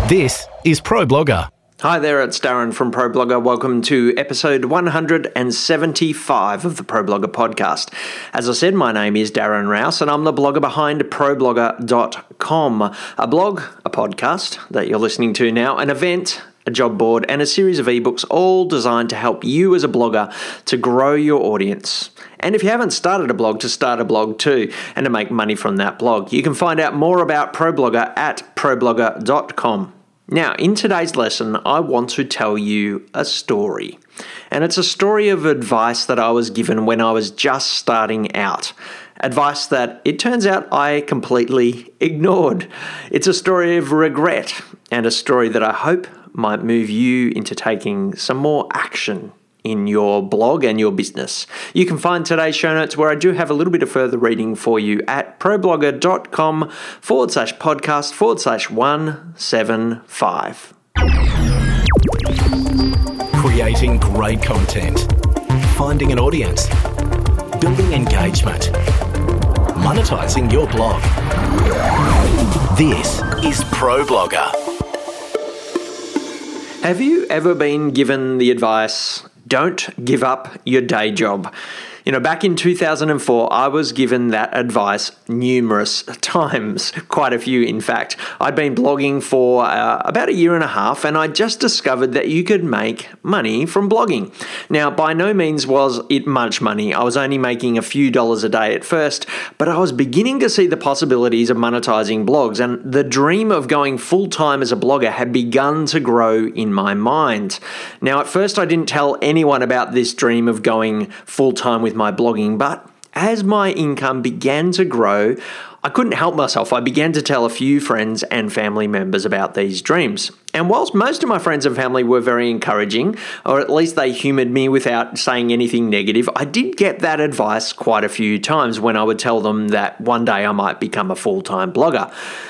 This is ProBlogger. Hi there, it's Darren from ProBlogger. Welcome to episode 175 of the ProBlogger podcast. As I said, my name is Darren Rouse and I'm the blogger behind ProBlogger.com, a blog, a podcast that you're listening to now, an event, a job board, and a series of ebooks, all designed to help you as a blogger to grow your audience. And if you haven't started a blog, to start a blog too, and to make money from that blog. You can find out more about ProBlogger at ProBlogger.com. Now, in today's lesson, I want to tell you a story. And it's a story of advice that I was given when I was just starting out. Advice that it turns out I completely ignored. It's a story of regret and a story that I hope might move you into taking some more action in your blog and your business. You can find today's show notes where I do have a little bit of further reading for you at ProBlogger.com/podcast/175. Creating great content, finding an audience, building engagement, monetizing your blog. This is ProBlogger. Have you ever been given the advice, don't give up your day job? You know, back in 2004, I was given that advice numerous times, quite a few in fact. I'd been blogging for about a year and a half, and I just discovered that you could make money from blogging. Now, by no means was it much money. I was only making a few dollars a day at first, but I was beginning to see the possibilities of monetizing blogs, and the dream of going full-time as a blogger had begun to grow in my mind. Now, at first, I didn't tell anyone about this dream of going full-time with my blogging, but as my income began to grow, I couldn't help myself. I began to tell a few friends and family members about these dreams. And whilst most of my friends and family were very encouraging, or at least they humoured me without saying anything negative, I did get that advice quite a few times when I would tell them that one day I might become a full-time blogger.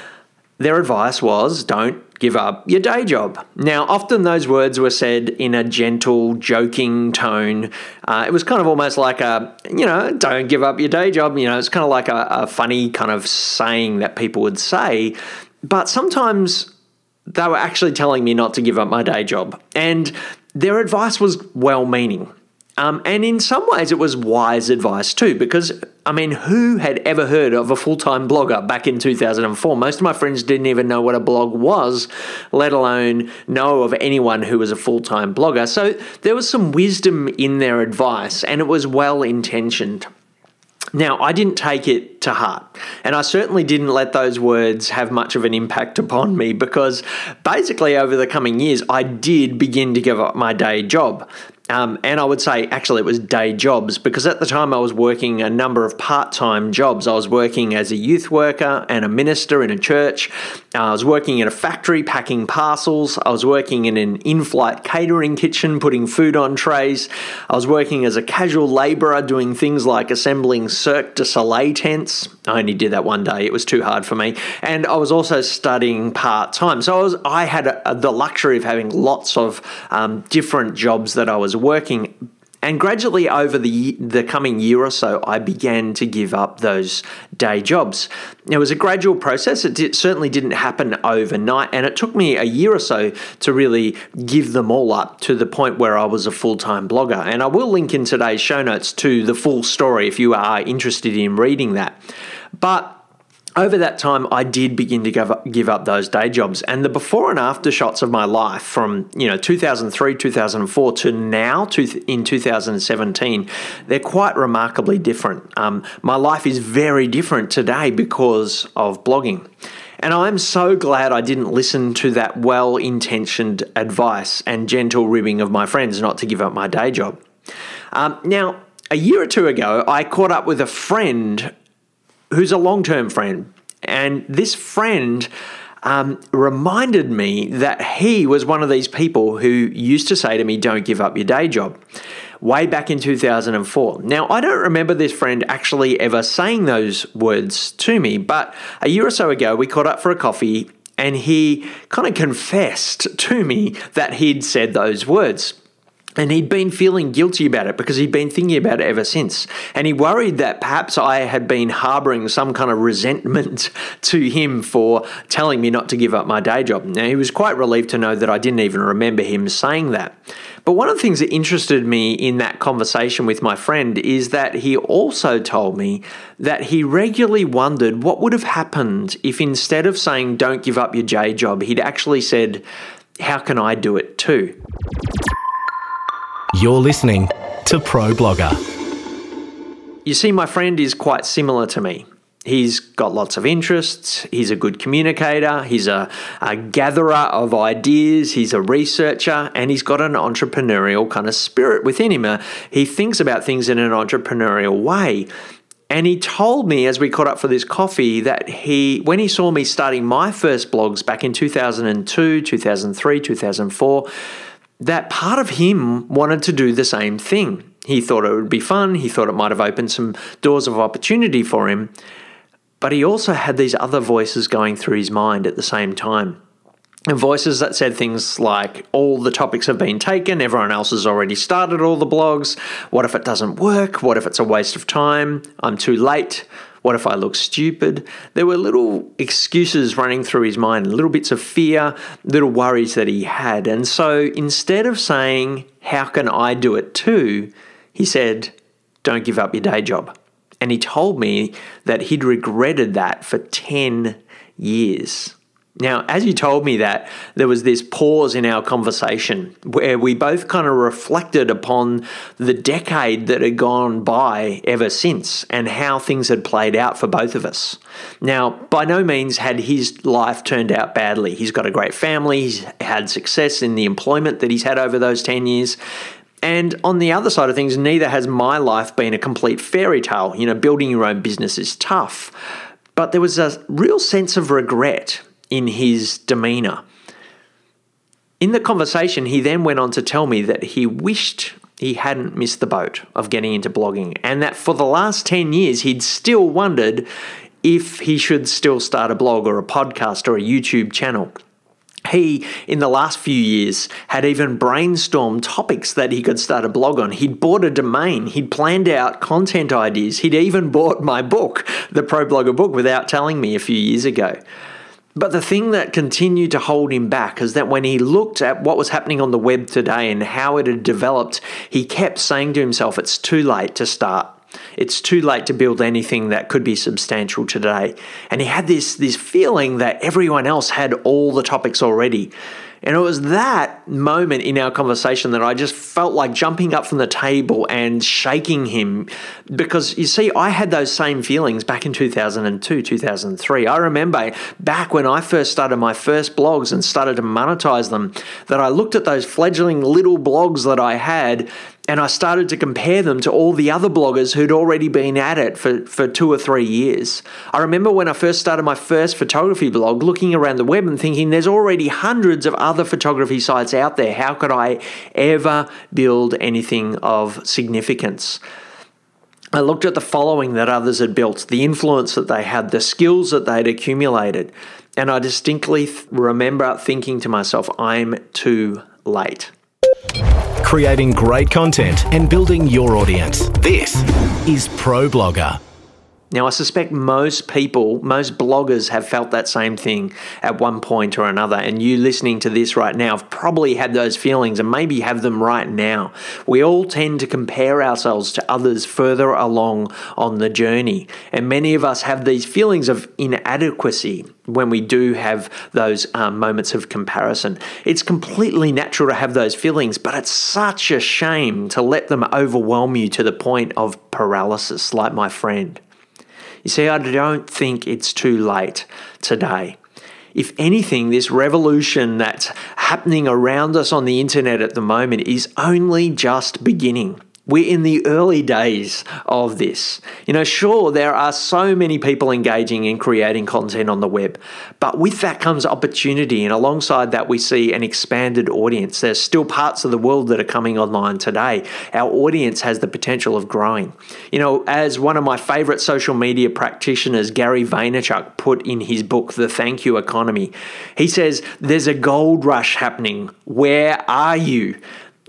Their advice was, don't give up your day job. Now, often those words were said in a gentle, joking tone. It was kind of almost like don't give up your day job. It's kind of like a funny kind of saying that people would say. But sometimes they were actually telling me not to give up my day job. And their advice was well-meaning. And in some ways, it was wise advice too, because, who had ever heard of a full-time blogger back in 2004? Most of my friends didn't even know what a blog was, let alone know of anyone who was a full-time blogger. So there was some wisdom in their advice, and it was well-intentioned. Now, I didn't take it to heart, and I certainly didn't let those words have much of an impact upon me, because basically over the coming years, I did begin to give up my day job. And I would say, actually, it was day jobs, because at the time I was working a number of part-time jobs. I was working as a youth worker and a minister in a church. I was working in a factory packing parcels. I was working in an in-flight catering kitchen putting food on trays. I was working as a casual labourer doing things like assembling Cirque du Soleil tents. I only did that one day. It was too hard for me. And I was also studying part-time. So I had the luxury of having lots of different jobs that I was working, and gradually over the coming year or so, I began to give up those day jobs. It was a gradual process. It certainly didn't happen overnight, and it took me a year or so to really give them all up to the point where I was a full-time blogger. And I will link in today's show notes to the full story if you are interested in reading that. But over that time, I did begin to give up those day jobs, and the before and after shots of my life from 2003, 2004 to now in 2017, they're quite remarkably different. My life is very different today because of blogging. And I'm so glad I didn't listen to that well-intentioned advice and gentle ribbing of my friends not to give up my day job. Now, a year or two ago, I caught up with a friend who's a long-term friend. And this friend reminded me that he was one of these people who used to say to me, don't give up your day job, way back in 2004. Now, I don't remember this friend actually ever saying those words to me, but a year or so ago, we caught up for a coffee and he kind of confessed to me that he'd said those words. And he'd been feeling guilty about it because he'd been thinking about it ever since. And he worried that perhaps I had been harboring some kind of resentment to him for telling me not to give up my day job. Now, he was quite relieved to know that I didn't even remember him saying that. But one of the things that interested me in that conversation with my friend is that he also told me that he regularly wondered what would have happened if instead of saying, don't give up your day job, he'd actually said, how can I do it too? You're listening to Pro Blogger. You see, my friend is quite similar to me. He's got lots of interests. He's a good communicator. He's a gatherer of ideas. He's a researcher, and he's got an entrepreneurial kind of spirit within him. He thinks about things in an entrepreneurial way. And he told me as we caught up for this coffee that when he saw me starting my first blogs back in 2002, 2003, 2004, that part of him wanted to do the same thing. He thought it would be fun. He thought it might have opened some doors of opportunity for him. But he also had these other voices going through his mind at the same time. And voices that said things like, all the topics have been taken, everyone else has already started all the blogs. What if it doesn't work? What if it's a waste of time? I'm too late. What if I look stupid? There were little excuses running through his mind, little bits of fear, little worries that he had. And so instead of saying, how can I do it too? He said, don't give up your day job. And he told me that he'd regretted that for 10 years. Now, as you told me that, there was this pause in our conversation where we both kind of reflected upon the decade that had gone by ever since and how things had played out for both of us. Now, by no means had his life turned out badly. He's got a great family. He's had success in the employment that he's had over those 10 years. And on the other side of things, neither has my life been a complete fairy tale. You know, building your own business is tough. But there was a real sense of regret in his demeanor. In the conversation, he then went on to tell me that he wished he hadn't missed the boat of getting into blogging, and that for the last 10 years, he'd still wondered if he should still start a blog or a podcast or a YouTube channel. He, in the last few years, had even brainstormed topics that he could start a blog on. He'd bought a domain. He'd planned out content ideas. He'd even bought my book, the Pro Blogger book, without telling me a few years ago. But the thing that continued to hold him back is that when he looked at what was happening on the web today and how it had developed, he kept saying to himself, it's too late to start. It's too late to build anything that could be substantial today. And he had this feeling that everyone else had all the topics already. And it was that moment in our conversation that I just felt like jumping up from the table and shaking him, because you see, I had those same feelings back in 2002, 2003. I remember back when I first started my first blogs and started to monetize them, that I looked at those fledgling little blogs that I had and I started to compare them to all the other bloggers who'd already been at it for 2 or 3 years. I remember when I first started my first photography blog, looking around the web and thinking there's already hundreds of other photography sites out there. How could I ever build anything of significance? I looked at the following that others had built, the influence that they had, the skills that they'd accumulated, and I distinctly remember thinking to myself, I'm too late. Creating great content and building your audience. This is Pro Blogger. Now, I suspect most bloggers have felt that same thing at one point or another, and you listening to this right now have probably had those feelings and maybe have them right now. We all tend to compare ourselves to others further along on the journey, and many of us have these feelings of inadequacy when we do have those moments of comparison. It's completely natural to have those feelings, but it's such a shame to let them overwhelm you to the point of paralysis, like my friend. You see, I don't think it's too late today. If anything, this revolution that's happening around us on the internet at the moment is only just beginning. We're in the early days of this. You know, sure, there are so many people engaging in creating content on the web, but with that comes opportunity, and alongside that we see an expanded audience. There's still parts of the world that are coming online today. Our audience has the potential of growing. You know, as one of my favorite social media practitioners, Gary Vaynerchuk, put in his book, The Thank You Economy, he says, there's a gold rush happening. Where are you?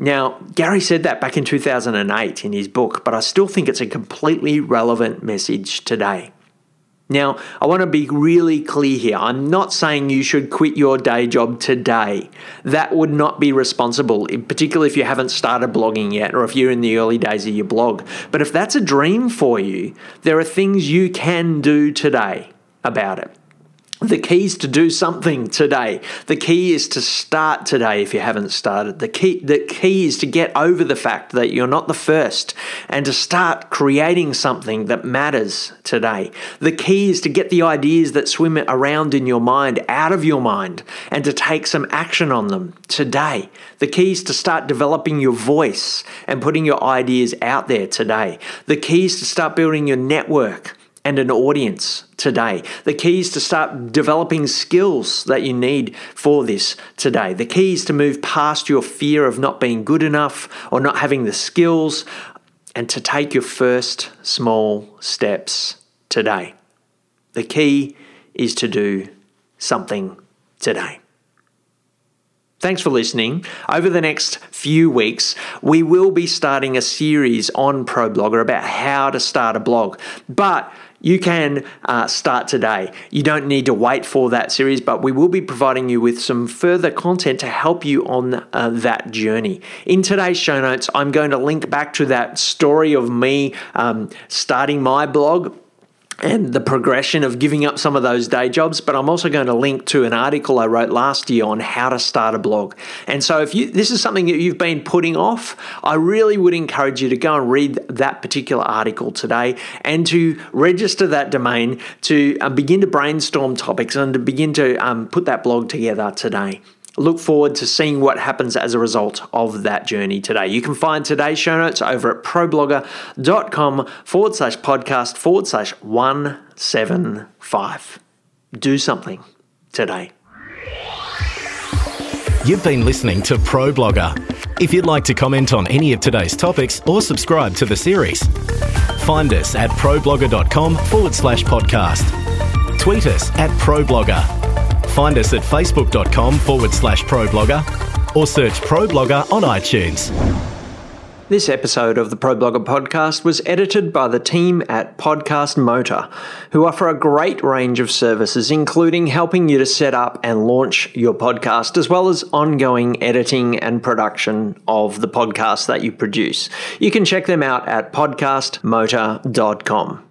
Now, Gary said that back in 2008 in his book, but I still think it's a completely relevant message today. Now, I want to be really clear here. I'm not saying you should quit your day job today. That would not be responsible, particularly if you haven't started blogging yet or if you're in the early days of your blog. But if that's a dream for you, there are things you can do today about it. The key is to do something today. The key is to start today if you haven't started. The key is to get over the fact that you're not the first and to start creating something that matters today. The key is to get the ideas that swim around in your mind out of your mind and to take some action on them today. The key is to start developing your voice and putting your ideas out there today. The key is to start building your network and an audience today. The key is to start developing skills that you need for this today. The key is to move past your fear of not being good enough or not having the skills and to take your first small steps today. The key is to do something today. Thanks for listening. Over the next few weeks, we will be starting a series on ProBlogger about how to start a blog. But you can start today. You don't need to wait for that series, but we will be providing you with some further content to help you on that journey. In today's show notes, I'm going to link back to that story of me starting my blog and the progression of giving up some of those day jobs, but I'm also going to link to an article I wrote last year on how to start a blog. And so if this is something that you've been putting off, I really would encourage you to go and read that particular article today and to register that domain to begin to brainstorm topics and to begin to put that blog together today. Look forward to seeing what happens as a result of that journey today. You can find today's show notes over at problogger.com/podcast/175. Do something today. You've been listening to ProBlogger. If you'd like to comment on any of today's topics or subscribe to the series, find us at problogger.com/podcast. Tweet us at ProBlogger. Find us at facebook.com/ProBlogger or search ProBlogger on iTunes. This episode of the ProBlogger podcast was edited by the team at Podcast Motor, who offer a great range of services, including helping you to set up and launch your podcast, as well as ongoing editing and production of the podcast that you produce. You can check them out at podcastmotor.com.